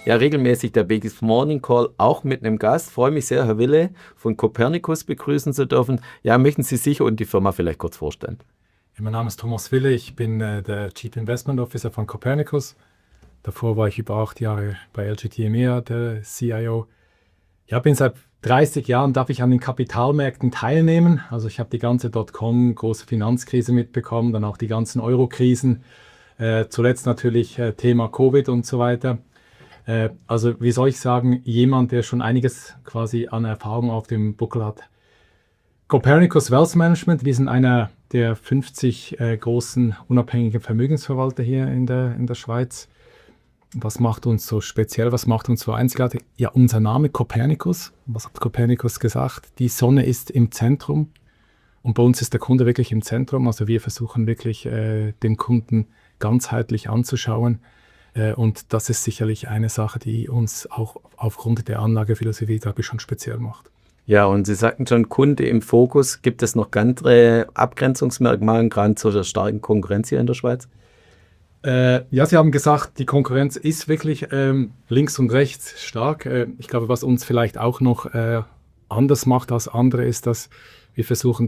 ja regelmäßig der Begis Morning Call, auch mit einem Gast. Freue mich sehr, Herr Wille von Copernicus begrüßen zu dürfen. Ja, möchten Sie sich und die Firma vielleicht kurz vorstellen? Mein Name ist Thomas Wille, ich bin der Chief Investment Officer von Copernicus. Davor war ich über 8 Jahre bei LGT EMEA, der CIO. Ja, bin seit 30 Jahren, darf ich an den Kapitalmärkten teilnehmen. Also ich habe die ganze Dotcom, große Finanzkrise mitbekommen, dann auch die ganzen Euro-Krisen. Zuletzt natürlich Thema Covid und so weiter. Also wie soll ich sagen, jemand, der schon einiges quasi an Erfahrung auf dem Buckel hat. Copernicus Wealth Management, wir sind einer der 50 großen unabhängigen Vermögensverwalter hier in der Schweiz. Was macht uns so speziell, was macht uns so einzigartig? Ja, unser Name Copernicus. Was hat Copernicus gesagt? Die Sonne ist im Zentrum und bei uns ist der Kunde wirklich im Zentrum. Also wir versuchen wirklich den Kunden ganzheitlich anzuschauen und das ist sicherlich eine Sache, die uns auch aufgrund der Anlagephilosophie, glaube ich, schon speziell macht. Ja, und Sie sagten schon, Kunde im Fokus. Gibt es noch andere Abgrenzungsmerkmale, gerade zu der starken Konkurrenz hier in der Schweiz? Ja, Sie haben gesagt, die Konkurrenz ist wirklich links und rechts stark. Ich glaube, was uns vielleicht auch noch anders macht als andere, ist, dass wir versuchen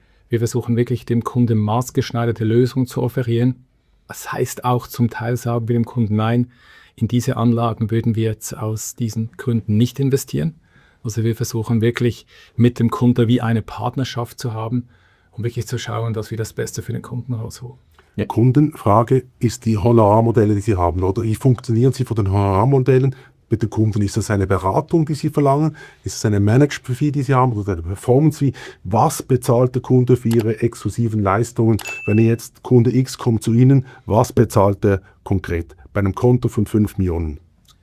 wirklich dem Kunden maßgeschneiderte Lösungen zu offerieren. Das heißt auch zum Teil sagen wir dem Kunden, nein, in diese Anlagen würden wir jetzt aus diesen Gründen nicht investieren. Also wir versuchen wirklich mit dem Kunden wie eine Partnerschaft zu haben, um wirklich zu schauen, dass wir das Beste für den Kunden rausholen. Ja. Kundenfrage ist die Honorarmodelle, die Sie haben, oder? Wie funktionieren Sie von den Honorarmodellen mit den Kunden? Ist das eine Beratung, die Sie verlangen? Ist es eine Management-Fee, die Sie haben, oder eine Performance-Fee? Was bezahlt der Kunde für Ihre exklusiven Leistungen? Wenn jetzt Kunde X kommt zu Ihnen, was bezahlt er konkret bei einem Konto von 5 Millionen?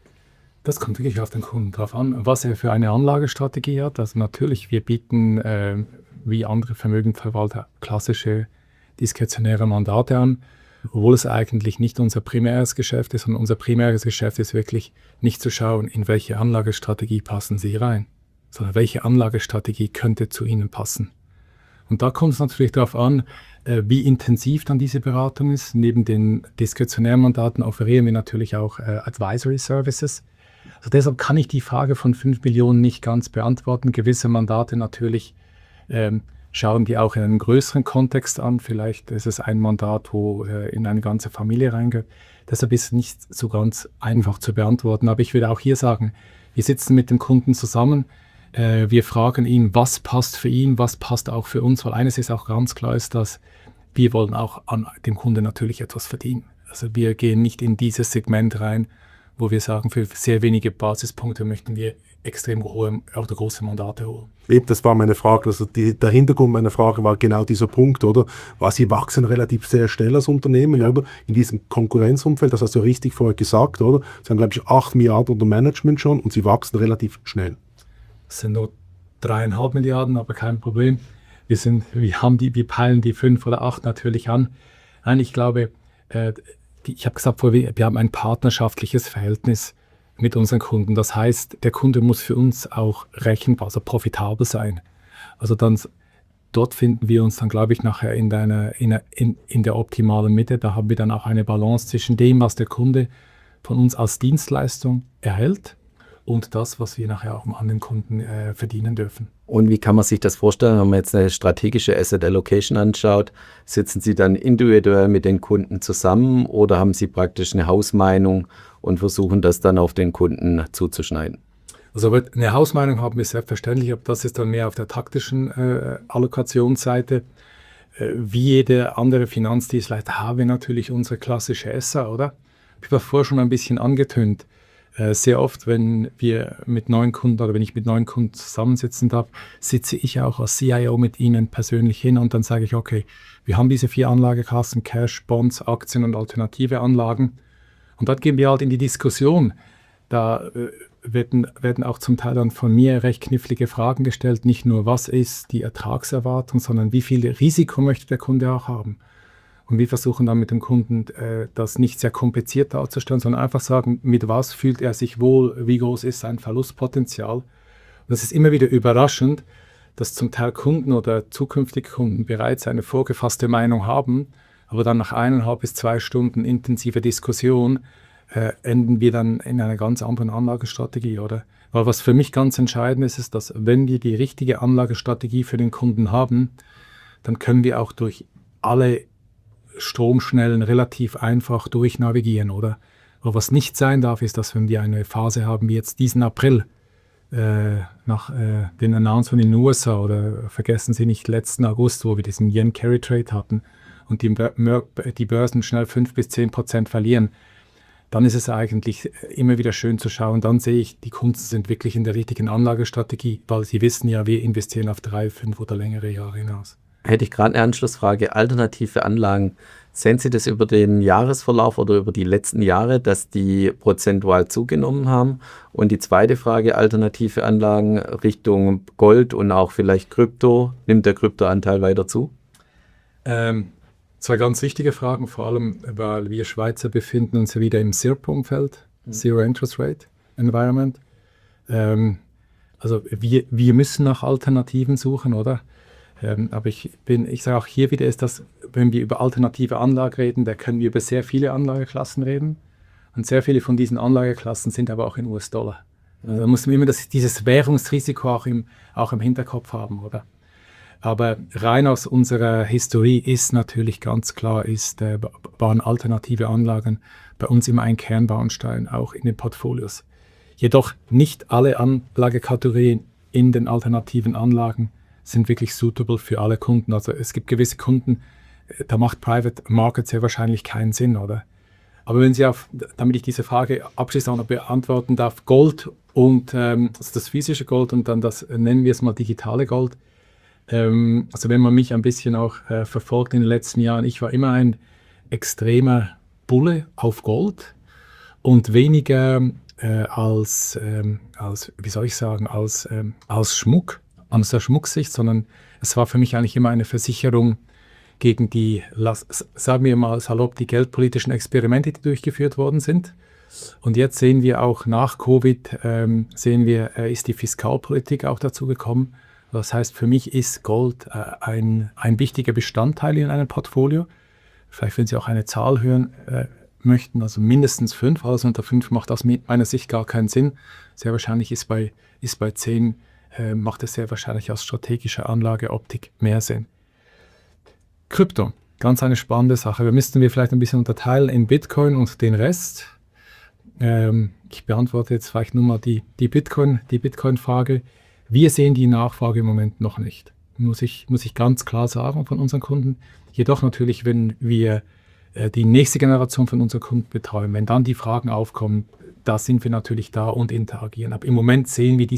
Das kommt wirklich auf den Kunden drauf an, was er für eine Anlagestrategie hat. Also natürlich, wir bieten wie andere Vermögensverwalter klassische diskretionäre Mandate an, obwohl es eigentlich nicht unser primäres Geschäft ist. Und unser primäres Geschäft ist wirklich nicht zu schauen, in welche Anlagestrategie passen Sie rein, sondern welche Anlagestrategie könnte zu Ihnen passen. Und da kommt es natürlich darauf an, wie intensiv dann diese Beratung ist. Neben den diskretionären Mandaten offerieren wir natürlich auch Advisory Services. Also deshalb kann ich die Frage von 5 Millionen nicht ganz beantworten. Gewisse Mandate natürlich schauen die auch in einem größeren Kontext an. Vielleicht ist es ein Mandat, wo in eine ganze Familie reingeht. Deshalb ist es nicht so ganz einfach zu beantworten. Aber ich würde auch hier sagen, wir sitzen mit dem Kunden zusammen. Wir fragen ihn, was passt für ihn, was passt auch für uns. Weil eines ist auch ganz klar, ist, dass wir wollen auch an dem Kunden natürlich etwas verdienen. Also wir gehen nicht in dieses Segment rein, wo wir sagen, für sehr wenige Basispunkte möchten wir extrem hohe oder große Mandate holen. Eben, das war meine Frage. Also der Hintergrund meiner Frage war genau dieser Punkt, oder? Weil Sie wachsen relativ sehr schnell als Unternehmen, ja, oder? In diesem Konkurrenzumfeld, das hast du richtig vorher gesagt, oder? Sie haben, glaube ich, 8 Milliarden unter Management schon und Sie wachsen relativ schnell. Das sind nur 3,5 Milliarden, aber kein Problem. Wir peilen die 5 oder 8 natürlich an. Nein, ich glaube, ich habe gesagt vorher, wir haben ein partnerschaftliches Verhältnis mit unseren Kunden. Das heißt, der Kunde muss für uns auch rechenbar, also profitabel sein. Also dort finden wir uns dann, glaube ich, nachher in der optimalen Mitte. Da haben wir dann auch eine Balance zwischen dem, was der Kunde von uns als Dienstleistung erhält und das, was wir nachher auch an den Kunden verdienen dürfen. Und wie kann man sich das vorstellen, wenn man jetzt eine strategische Asset Allocation anschaut? Sitzen Sie dann individuell mit den Kunden zusammen oder haben Sie praktisch eine Hausmeinung und versuchen das dann auf den Kunden zuzuschneiden? Also eine Hausmeinung haben wir selbstverständlich, aber das ist dann mehr auf der taktischen Allokationsseite. Wie jede andere Finanzdienstleister haben wir natürlich unsere klassische SA, oder? Ich habe vorher schon ein bisschen angetönt. Sehr oft, wenn wir mit neuen Kunden oder wenn ich mit neuen Kunden zusammensitzen darf, sitze ich auch als CIO mit ihnen persönlich hin und dann sage ich, okay, wir haben diese 4 Anlageklassen, Cash, Bonds, Aktien und alternative Anlagen. Und dort gehen wir halt in die Diskussion. Da werden auch zum Teil dann von mir recht knifflige Fragen gestellt. Nicht nur, was ist die Ertragserwartung, sondern wie viel Risiko möchte der Kunde auch haben. Und wir versuchen dann mit dem Kunden, das nicht sehr kompliziert darzustellen, sondern einfach sagen, mit was fühlt er sich wohl, wie groß ist sein Verlustpotenzial. Und das ist immer wieder überraschend, dass zum Teil Kunden oder zukünftige Kunden bereits eine vorgefasste Meinung haben, aber dann nach 1,5 bis 2 Stunden intensiver Diskussion enden wir dann in einer ganz anderen Anlagestrategie, oder? Weil was für mich ganz entscheidend ist, ist, dass wenn wir die richtige Anlagestrategie für den Kunden haben, dann können wir auch durch alle Stromschnellen relativ einfach durchnavigieren, oder? Aber was nicht sein darf, ist, dass wenn wir eine Phase haben wie jetzt diesen April, nach den Announcements in den USA, oder vergessen Sie nicht letzten August, wo wir diesen Yen-Carry-Trade hatten und die Börsen schnell 5-10% verlieren, dann ist es eigentlich immer wieder schön zu schauen. Dann sehe ich, die Kunden sind wirklich in der richtigen Anlagestrategie, weil sie wissen ja, wir investieren auf 3, 5 oder längere Jahre hinaus. Hätte ich gerade eine Anschlussfrage. Alternative Anlagen. Sehen Sie das über den Jahresverlauf oder über die letzten Jahre, dass die prozentual zugenommen haben? Und die zweite Frage, alternative Anlagen Richtung Gold und auch vielleicht Krypto. Nimmt der Kryptoanteil weiter zu? Zwei ganz wichtige Fragen, vor allem, weil wir Schweizer befinden uns ja wieder im ZIRP-Umfeld, Zero Interest Rate Environment. Also wir müssen nach Alternativen suchen, oder? Aber ich sage auch hier wieder, ist das, wenn wir über alternative Anlagen reden, da können wir über sehr viele Anlageklassen reden. Und sehr viele von diesen Anlageklassen sind aber auch in US-Dollar. Da muss man immer dieses Währungsrisiko auch im Hinterkopf haben, oder? Aber rein aus unserer Historie ist natürlich ganz klar, waren alternative Anlagen bei uns immer ein Kernbaustein, auch in den Portfolios. Jedoch nicht alle Anlagekategorien in den alternativen Anlagen sind wirklich suitable für alle Kunden. Also es gibt gewisse Kunden, da macht Private Market sehr wahrscheinlich keinen Sinn, oder? Aber wenn Sie damit ich diese Frage abschließend beantworten darf, Gold und also das physische Gold und dann das, nennen wir es mal digitale Gold. Also wenn man mich ein bisschen auch verfolgt in den letzten Jahren, ich war immer ein extremer Bulle auf Gold und weniger als wie soll ich sagen, als Schmuck, aus der Schmucksicht, sondern es war für mich eigentlich immer eine Versicherung gegen die, sagen wir mal salopp, die geldpolitischen Experimente, die durchgeführt worden sind. Und jetzt sehen wir auch nach Covid, ist die Fiskalpolitik auch dazu gekommen. Das heißt, für mich ist Gold ein wichtiger Bestandteil in einem Portfolio. Vielleicht, wenn Sie auch eine Zahl hören möchten, also mindestens 5, also unter 5 macht aus meiner Sicht gar keinen Sinn. Sehr wahrscheinlich ist bei 10, macht es sehr wahrscheinlich aus strategischer Anlageoptik mehr Sinn. Krypto, ganz eine spannende Sache. Wir müssten vielleicht ein bisschen unterteilen in Bitcoin und den Rest. Ich beantworte jetzt vielleicht nur mal die Bitcoin-Frage. Wir sehen die Nachfrage im Moment noch nicht, muss ich ganz klar sagen von unseren Kunden. Jedoch natürlich, wenn wir die nächste Generation von unseren Kunden betreuen, wenn dann die Fragen aufkommen, da sind wir natürlich da und interagieren. Aber im Moment sehen wir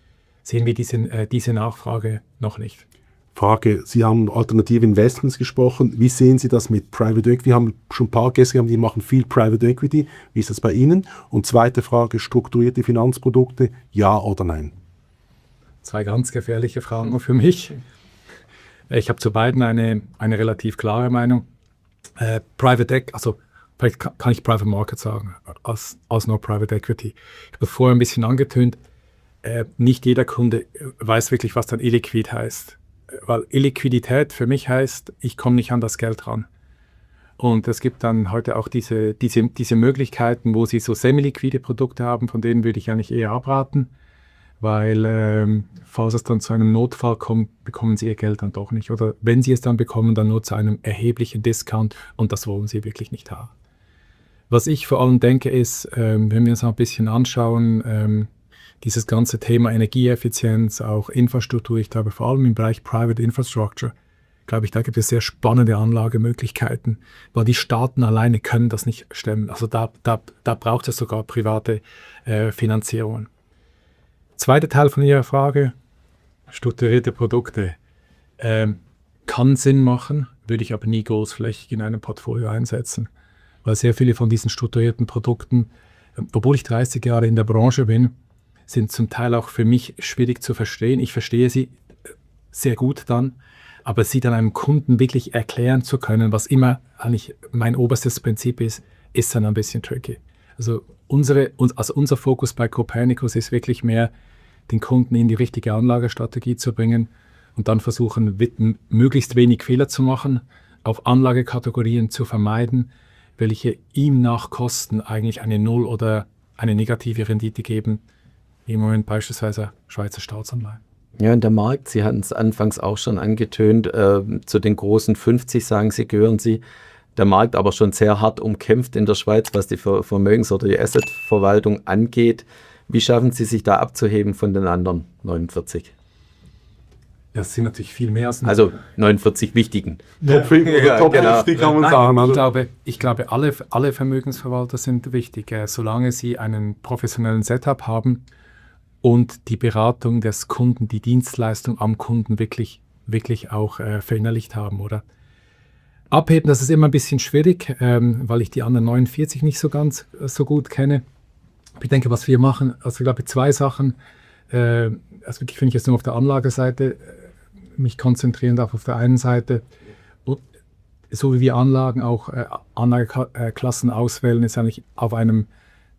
diese Nachfrage noch nicht. Frage, Sie haben alternative Investments gesprochen. Wie sehen Sie das mit Private Equity? Wir haben schon ein paar Gäste gehabt, die machen viel Private Equity. Wie ist das bei Ihnen? Und zweite Frage, strukturierte Finanzprodukte, ja oder nein? Zwei ganz gefährliche Fragen für mich. Ich habe zu beiden eine relativ klare Meinung. Private Equity, also vielleicht kann ich Private Market sagen, als nur Private Equity. Ich habe vorher ein bisschen angetönt, nicht jeder Kunde weiß wirklich, was dann illiquid heißt. Weil Illiquidität für mich heißt, ich komme nicht an das Geld ran. Und es gibt dann heute auch diese Möglichkeiten, wo Sie so semi-liquide Produkte haben, von denen würde ich eigentlich eher abraten, weil falls es dann zu einem Notfall kommt, bekommen Sie Ihr Geld dann doch nicht. Oder wenn Sie es dann bekommen, dann nur zu einem erheblichen Discount und das wollen Sie wirklich nicht haben. Was ich vor allem denke ist, wenn wir uns ein bisschen anschauen, dieses ganze Thema Energieeffizienz, auch Infrastruktur, ich glaube vor allem im Bereich Private Infrastructure, glaube ich, da gibt es sehr spannende Anlagemöglichkeiten, weil die Staaten alleine können das nicht stemmen. Also da braucht es sogar private Finanzierungen. Zweiter Teil von Ihrer Frage, strukturierte Produkte. Kann Sinn machen, würde ich aber nie großflächig in einem Portfolio einsetzen, weil sehr viele von diesen strukturierten Produkten, obwohl ich 30 Jahre in der Branche bin, sind zum Teil auch für mich schwierig zu verstehen. Ich verstehe sie sehr gut dann, aber sie dann einem Kunden wirklich erklären zu können, was immer eigentlich mein oberstes Prinzip ist dann ein bisschen tricky. Also unser Fokus bei Copernicus ist wirklich mehr, den Kunden in die richtige Anlagestrategie zu bringen und dann versuchen, möglichst wenig Fehler zu machen, auf Anlagekategorien zu vermeiden, welche ihm nach Kosten eigentlich eine Null oder eine negative Rendite geben, wie im Moment beispielsweise Schweizer Staatsanleihen. Ja, und der Markt, Sie hatten es anfangs auch schon angetönt, zu den großen 50, sagen Sie, gehören Sie. Der Markt aber schon sehr hart umkämpft in der Schweiz, was die Vermögens- oder die Assetverwaltung angeht. Wie schaffen Sie sich da abzuheben von den anderen 49? Das sind natürlich viel mehr als Also 49 wichtigen. Top 5 oder Top genau. 50 kann man Nein, sagen. Also, ich glaube alle Vermögensverwalter sind wichtig, solange sie einen professionellen Setup haben und die Beratung des Kunden, die Dienstleistung am Kunden wirklich auch verinnerlicht haben, oder? Abheben, das ist immer ein bisschen schwierig, weil ich die anderen 49 nicht so ganz so gut kenne. Ich denke, was wir machen, also ich glaube 2 Sachen, also wirklich, wenn ich jetzt nur auf der Anlageseite mich konzentrieren darf, auf der einen Seite, so wie wir Anlagen auch Anlageklassen auswählen, ist eigentlich auf einem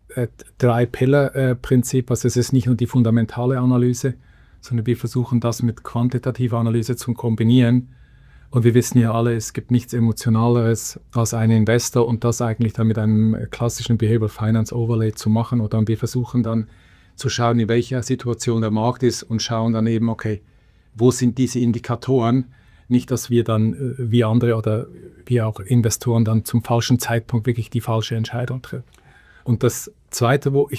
3-Pillar-Prinzip. Also es ist nicht nur die fundamentale Analyse, sondern wir versuchen das mit quantitativer Analyse zu kombinieren. Und wir wissen ja alle, es gibt nichts Emotionaleres als einen Investor und das eigentlich dann mit einem klassischen Behavioral Finance Overlay zu machen. Oder wir versuchen dann zu schauen, in welcher Situation der Markt ist und schauen dann eben, okay, wo sind diese Indikatoren? Nicht, dass wir dann, wie andere oder wie auch Investoren, dann zum falschen Zeitpunkt wirklich die falsche Entscheidung treffen. Und das Zweite, wo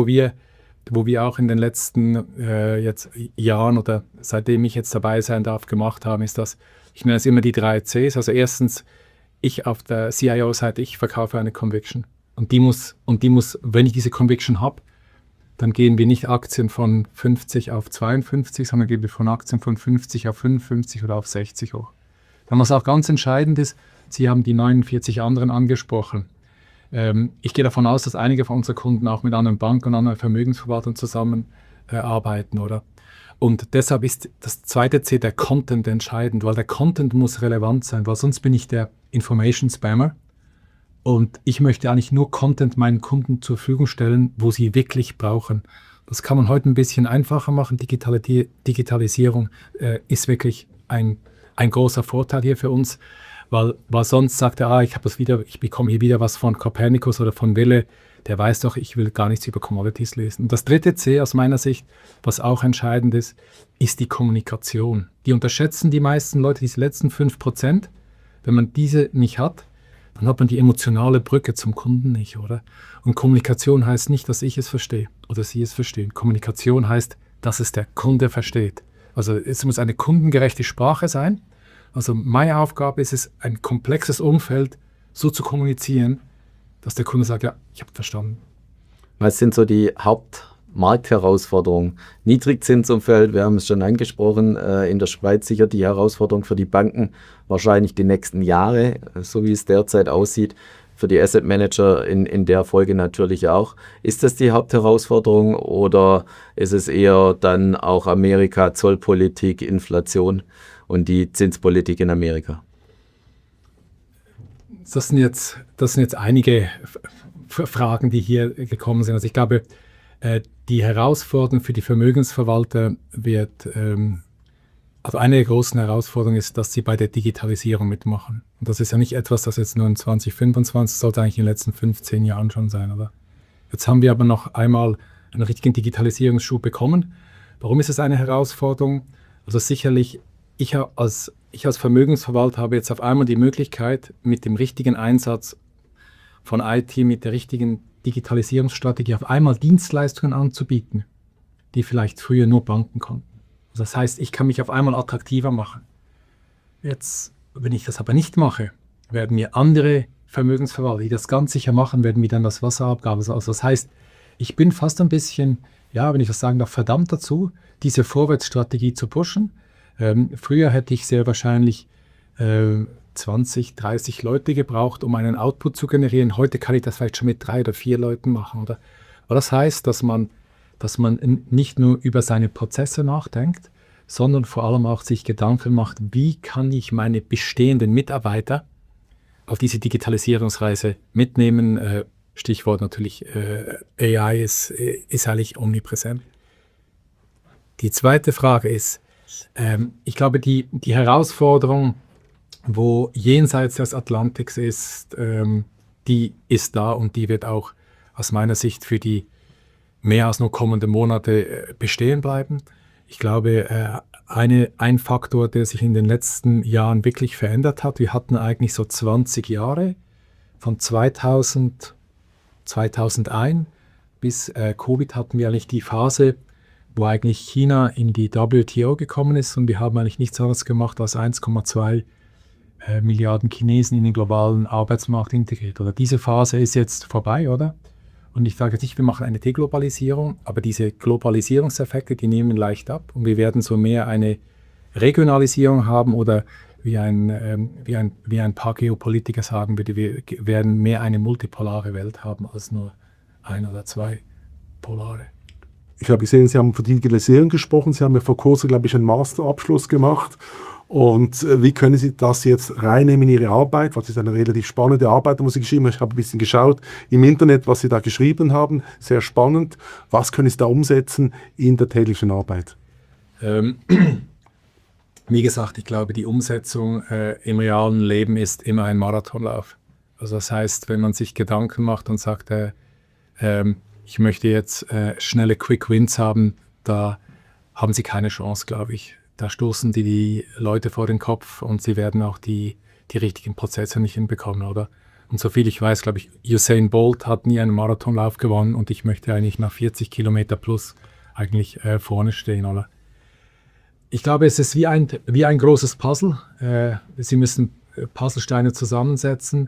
wir auch in den letzten jetzt Jahren oder seitdem ich jetzt dabei sein darf, gemacht haben, ist das, ich nenne es immer die 3 Cs. Also erstens, ich auf der CIO-Seite, ich verkaufe eine Conviction. Und die muss, wenn ich diese Conviction habe, dann gehen wir nicht Aktien von 50 auf 52, sondern gehen wir von Aktien von 50 auf 55 oder auf 60 hoch. Dann, was auch ganz entscheidend ist, Sie haben die 49 anderen angesprochen. Ich gehe davon aus, dass einige von unseren Kunden auch mit anderen Banken und anderen Vermögensverwaltern zusammenarbeiten, oder? Und deshalb ist das zweite C, der Content, entscheidend, weil der Content muss relevant sein, weil sonst bin ich der Information Spammer und ich möchte eigentlich nur Content meinen Kunden zur Verfügung stellen, wo sie wirklich brauchen. Das kann man heute ein bisschen einfacher machen. Digitalisierung ist wirklich ein großer Vorteil hier für uns, weil sonst sagt er, ich bekomme hier wieder was von Copernicus oder von Wille, der weiß doch, ich will gar nichts über Commodities lesen. Und das dritte C aus meiner Sicht, was auch entscheidend ist die Kommunikation. Die unterschätzen die meisten Leute, diese letzten 5%. Wenn man diese nicht hat, dann hat man die emotionale Brücke zum Kunden nicht, oder? Und Kommunikation heißt nicht, dass ich es verstehe oder Sie es verstehen. Kommunikation heißt, dass es der Kunde versteht. Also es muss eine kundengerechte Sprache sein. Also meine Aufgabe ist es, ein komplexes Umfeld so zu kommunizieren, dass der Kunde sagt, ja, ich habe verstanden. Was sind so die Hauptmarktherausforderungen? Niedrigzinsumfeld, wir haben es schon angesprochen, in der Schweiz sicher die Herausforderung für die Banken, wahrscheinlich die nächsten Jahre, so wie es derzeit aussieht, für die Asset Manager in der Folge natürlich auch. Ist das die Hauptherausforderung oder ist es eher dann auch Amerika, Zollpolitik, Inflation und die Zinspolitik in Amerika? Das sind jetzt einige Fragen, die hier gekommen sind. Also ich glaube, die Herausforderung für die Vermögensverwalter wird, also eine der großen Herausforderungen ist, dass sie bei der Digitalisierung mitmachen. Und das ist ja nicht etwas, das jetzt nur in 2025, sollte eigentlich in den letzten 15 Jahren schon sein, oder? Jetzt haben wir aber noch einmal einen richtigen Digitalisierungsschub bekommen. Warum ist es eine Herausforderung? Also sicherlich, ich als Vermögensverwalter habe jetzt auf einmal die Möglichkeit, mit dem richtigen Einsatz von IT, mit der richtigen Digitalisierungsstrategie auf einmal Dienstleistungen anzubieten, die vielleicht früher nur Banken konnten. Also das heißt, ich kann mich auf einmal attraktiver machen. Jetzt, wenn ich das aber nicht mache, werden mir andere Vermögensverwalter, die das ganz sicher machen, werden mir dann das Wasser abgaben. Also das heißt, ich bin fast ein bisschen, ja, wenn ich das sagen darf, verdammt dazu, diese Vorwärtsstrategie zu pushen. Früher hätte ich sehr wahrscheinlich 20, 30 Leute gebraucht, um einen Output zu generieren. Heute kann ich das vielleicht schon mit 3 oder 4 Leuten machen, oder? Aber das heißt, dass man nicht nur über seine Prozesse nachdenkt, sondern vor allem auch sich Gedanken macht, wie kann ich meine bestehenden Mitarbeiter auf diese Digitalisierungsreise mitnehmen. Stichwort natürlich AI ist eigentlich omnipräsent. Die zweite Frage ist, ich glaube, die Herausforderung, wo jenseits des Atlantiks ist, die ist da und die wird auch aus meiner Sicht für die mehr als nur kommende Monate bestehen bleiben. Ich glaube, ein Faktor, der sich in den letzten Jahren wirklich verändert hat, wir hatten eigentlich so 20 Jahre von 2001 bis Covid hatten wir eigentlich die Phase, wo eigentlich China in die WTO gekommen ist und wir haben eigentlich nichts anderes gemacht als 1,2 Milliarden Chinesen in den globalen Arbeitsmarkt integriert. Oder diese Phase ist jetzt vorbei, oder? Und ich sage jetzt nicht, wir machen eine Deglobalisierung, aber diese Globalisierungseffekte, die nehmen leicht ab und wir werden so mehr eine Regionalisierung haben oder wie ein paar Geopolitiker sagen würde, wir werden mehr eine multipolare Welt haben als nur ein oder zwei polare. Ich habe gesehen, Sie haben von Digitalisierung gesprochen. Sie haben ja vor kurzem, glaube ich, einen Masterabschluss gemacht. Und wie können Sie das jetzt reinnehmen in Ihre Arbeit? Was ist eine relativ spannende Arbeit, muss ich geschrieben haben. Ich habe ein bisschen geschaut im Internet, was Sie da geschrieben haben. Sehr spannend. Was können Sie da umsetzen in der täglichen Arbeit? Wie gesagt, ich glaube, die Umsetzung im realen Leben ist immer ein Marathonlauf. Also das heißt, wenn man sich Gedanken macht und sagt, ich möchte jetzt schnelle Quick Wins haben, da haben Sie keine Chance, glaube ich. Da stoßen die Leute vor den Kopf und sie werden auch die richtigen Prozesse nicht hinbekommen, oder? Und soviel ich weiß, glaube ich, Usain Bolt hat nie einen Marathonlauf gewonnen und ich möchte eigentlich nach 40 Kilometer plus eigentlich vorne stehen, oder? Ich glaube, es ist wie ein großes Puzzle. Sie müssen Puzzlesteine zusammensetzen.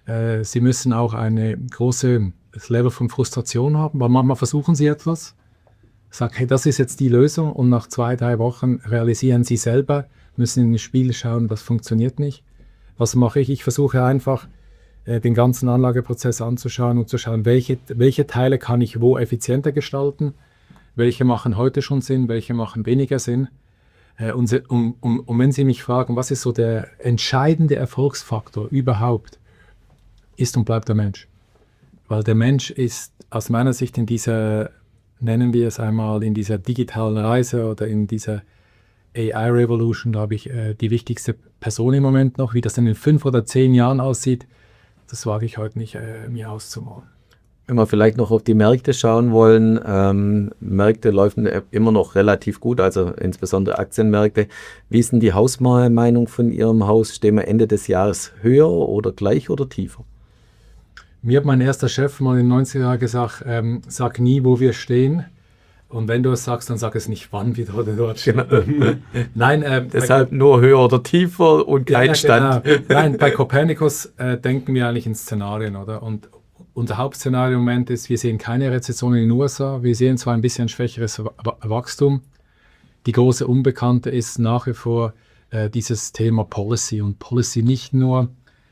Sie müssen auch ein großes Level von Frustration haben, weil manchmal versuchen Sie etwas, sagen, hey, das ist jetzt die Lösung und nach 2-3 Wochen realisieren Sie selber, müssen in ein Spiel schauen, das funktioniert nicht. Was mache ich? Ich versuche einfach, den ganzen Anlageprozess anzuschauen und zu schauen, welche Teile kann ich wo effizienter gestalten, welche machen heute schon Sinn, welche machen weniger Sinn. Und wenn Sie mich fragen, was ist so der entscheidende Erfolgsfaktor überhaupt, ist und bleibt der Mensch. Weil der Mensch ist aus meiner Sicht in dieser, nennen wir es einmal, in dieser digitalen Reise oder in dieser AI-Revolution, glaube ich, die wichtigste Person im Moment noch. Wie das dann in 5 oder 10 Jahren aussieht, das wage ich heute nicht mir auszumalen. Wenn wir vielleicht noch auf die Märkte schauen wollen, Märkte laufen immer noch relativ gut, also insbesondere Aktienmärkte. Wie ist denn die Hausmeinung von Ihrem Haus? Stehen wir Ende des Jahres höher oder gleich oder tiefer? Mir hat mein erster Chef mal in den 90er Jahren gesagt, sag nie, wo wir stehen. Und wenn du es sagst, dann sag es nicht, wann wir dort stehen. Genau. Nein, deshalb nur höher oder tiefer und kein Stand. Genau. Nein, bei Copernicus denken wir eigentlich in Szenarien, oder? Und unser Hauptszenario im Moment ist, wir sehen keine Rezession in den USA. Wir sehen zwar ein bisschen schwächeres Wachstum. Die große Unbekannte ist nach wie vor dieses Thema Policy. Und Policy nicht nur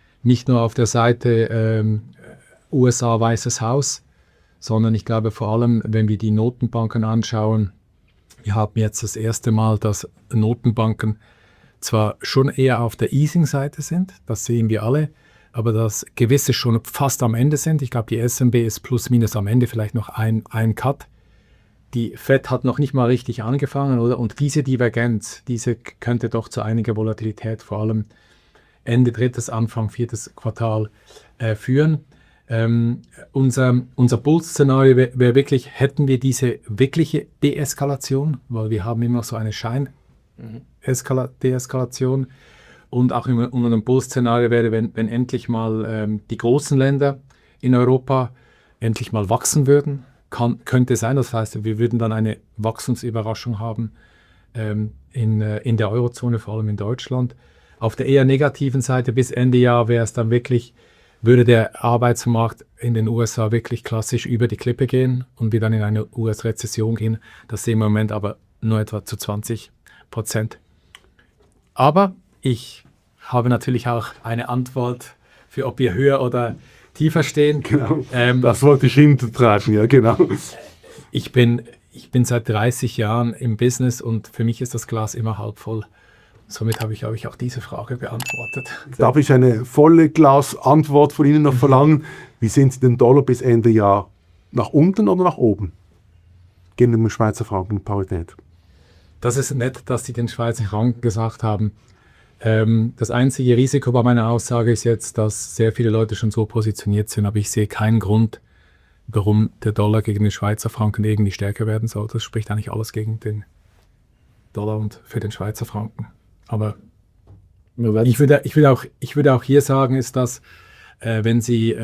auf der Seite USA Weißes Haus, sondern ich glaube vor allem, wenn wir die Notenbanken anschauen, wir haben jetzt das erste Mal, dass Notenbanken zwar schon eher auf der Easing-Seite sind, das sehen wir alle, aber dass gewisse schon fast am Ende sind. Ich glaube, die SNB ist plus minus am Ende, vielleicht noch ein Cut. Die Fed hat noch nicht mal richtig angefangen, oder? Und diese Divergenz, diese könnte doch zu einiger Volatilität, vor allem Ende 3., Anfang 4. Quartal führen. Unser Bull-Szenario wäre wirklich, hätten wir diese wirkliche Deeskalation, weil wir haben immer noch so eine Deeskalation. Und auch in unserem Bull-Szenario wäre, wenn endlich mal die großen Länder in Europa endlich mal wachsen würden, könnte sein. Das heißt, wir würden dann eine Wachstumsüberraschung haben in der Eurozone, vor allem in Deutschland. Auf der eher negativen Seite bis Ende Jahr wäre es dann wirklich, würde der Arbeitsmarkt in den USA wirklich klassisch über die Klippe gehen und wir dann in eine US-Rezession gehen. Das sehen wir im Moment aber nur etwa zu 20%. Aber ich habe natürlich auch eine Antwort für, ob wir höher oder tiefer stehen. Genau, das wollte ich hintertragen, ja genau. Ich bin seit 30 Jahren im Business und für mich ist das Glas immer halb voll. Somit habe ich auch diese Frage beantwortet. Darf ich eine volle Glas-Antwort von Ihnen noch verlangen? Wie sehen Sie den Dollar bis Ende Jahr? Nach unten oder nach oben? Gehen wir mit Schweizer Franken Parität. Das ist nett, dass Sie den Schweizer Franken gesagt haben. Das einzige Risiko bei meiner Aussage ist jetzt, dass sehr viele Leute schon so positioniert sind, aber ich sehe keinen Grund, warum der Dollar gegen den Schweizer Franken irgendwie stärker werden soll. Das spricht eigentlich alles gegen den Dollar und für den Schweizer Franken. Aber ich würde auch hier sagen, ist, dass wenn Sie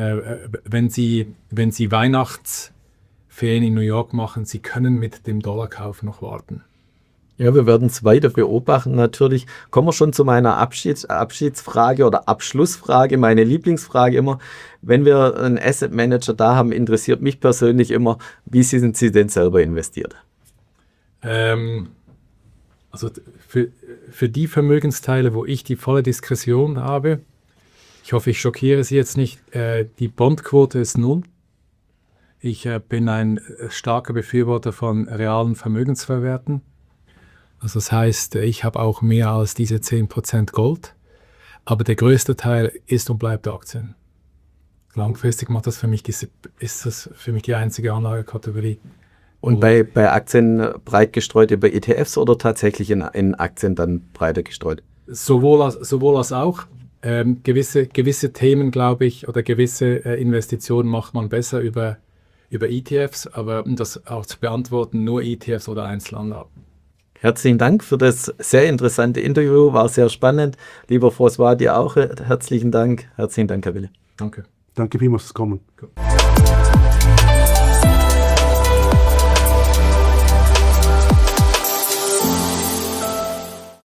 Weihnachtsferien in New York machen, Sie können mit dem Dollarkauf noch warten. Ja, wir werden es weiter beobachten natürlich. Kommen wir schon zu meiner Abschiedsfrage oder Abschlussfrage, meine Lieblingsfrage immer. Wenn wir einen Asset Manager da haben, interessiert mich persönlich immer, wie sind Sie denn selber investiert? Also für die Vermögensteile, wo ich die volle Diskretion habe, ich hoffe, ich schockiere Sie jetzt nicht, die Bondquote ist 0. Ich bin ein starker Befürworter von realen Vermögensverwerten. Also das heißt, ich habe auch mehr als diese 10% Gold, aber der größte Teil ist und bleibt Aktien. Langfristig ist das für mich die einzige Anlagekategorie. Und bei Aktien breit gestreut über ETFs oder tatsächlich in Aktien dann breiter gestreut? Sowohl als auch. Gewisse Themen, glaube ich, oder gewisse Investitionen macht man besser über ETFs, aber um das auch zu beantworten, nur ETFs oder Einzelanlagen. Herzlichen Dank für das sehr interessante Interview, war sehr spannend. Lieber François, dir auch herzlichen Dank. Herzlichen Dank, Herr Wille. Danke. Danke vielmals fürs Kommen. Gut.